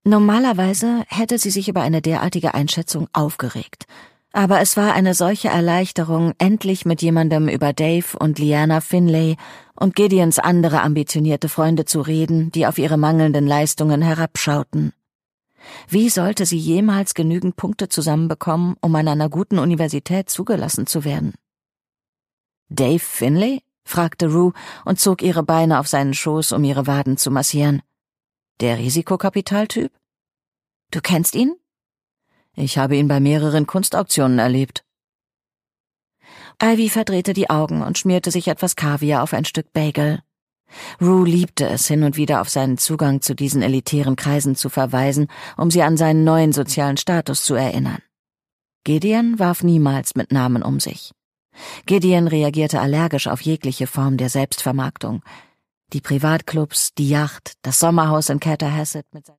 Normalerweise hätte sie sich über eine derartige Einschätzung aufgeregt. Aber es war eine solche Erleichterung, endlich mit jemandem über Dave und Liana Finlay und Gideons andere ambitionierte Freunde zu reden, die auf ihre mangelnden Leistungen herabschauten. Wie sollte sie jemals genügend Punkte zusammenbekommen, um an einer guten Universität zugelassen zu werden? »Dave Finlay?« fragte Rue und zog ihre Beine auf seinen Schoß, um ihre Waden zu massieren. »Der Risikokapitaltyp? Du kennst ihn?« »Ich habe ihn bei mehreren Kunstauktionen erlebt.« Ivy verdrehte die Augen und schmierte sich etwas Kaviar auf ein Stück Bagel. Rue liebte es, hin und wieder auf seinen Zugang zu diesen elitären Kreisen zu verweisen, um sie an seinen neuen sozialen Status zu erinnern. Gideon warf niemals mit Namen um sich. Gideon reagierte allergisch auf jegliche Form der Selbstvermarktung. Die Privatclubs, die Yacht, das Sommerhaus in Catterhassett mit